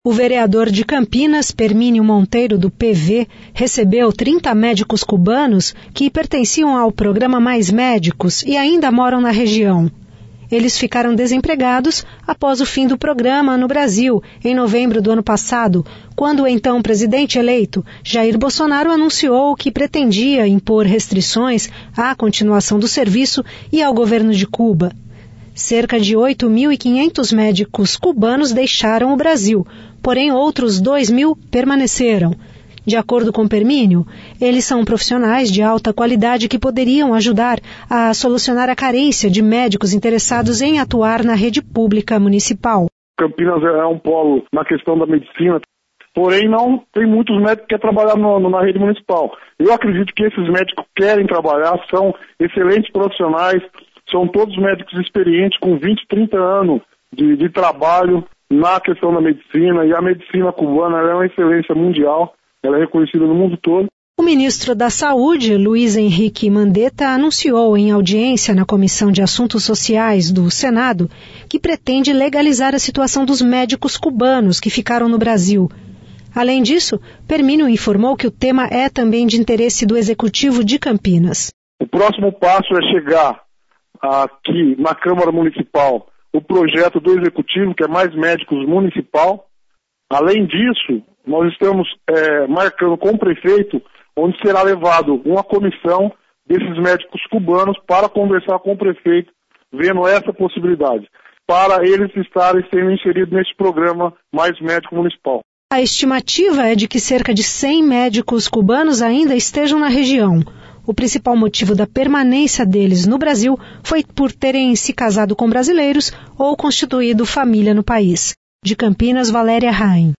O vereador de Campinas, Permínio Monteiro, do PV, recebeu 30 médicos cubanos que pertenciam ao programa Mais Médicos e ainda moram na região. Eles ficaram desempregados após o fim do programa no Brasil, em novembro do ano passado, quando o então presidente eleito, Jair Bolsonaro, anunciou que pretendia impor restrições à continuação do serviço e ao governo de Cuba. Cerca de 8.500 médicos cubanos deixaram o Brasil, porém outros 2.000 permaneceram. De acordo com Permínio, eles são profissionais de alta qualidade que poderiam ajudar a solucionar a carência de médicos interessados em atuar na rede pública municipal. Campinas é um polo na questão da medicina, porém não tem muitos médicos que querem trabalhar na rede municipal. Eu acredito que esses médicos querem trabalhar, são excelentes profissionais, são todos médicos experientes com 20, 30 anos de trabalho na questão da medicina, e a medicina cubana é uma excelência mundial, ela é reconhecida no mundo todo. O ministro da Saúde, Luiz Henrique Mandetta, anunciou em audiência na Comissão de Assuntos Sociais do Senado que pretende legalizar a situação dos médicos cubanos que ficaram no Brasil. Além disso, Permínio informou que o tema é também de interesse do Executivo de Campinas. O próximo passo é chegar aqui na Câmara Municipal o projeto do Executivo, que é Mais Médicos Municipal. Além disso, nós estamos marcando com o prefeito, onde será levado uma comissão desses médicos cubanos para conversar com o prefeito, vendo essa possibilidade, para eles estarem sendo inseridos nesse programa Mais Médico Municipal. A estimativa é de que cerca de 100 médicos cubanos ainda estejam na região. O principal motivo da permanência deles no Brasil foi por terem se casado com brasileiros ou constituído família no país. De Campinas, Valéria Rain.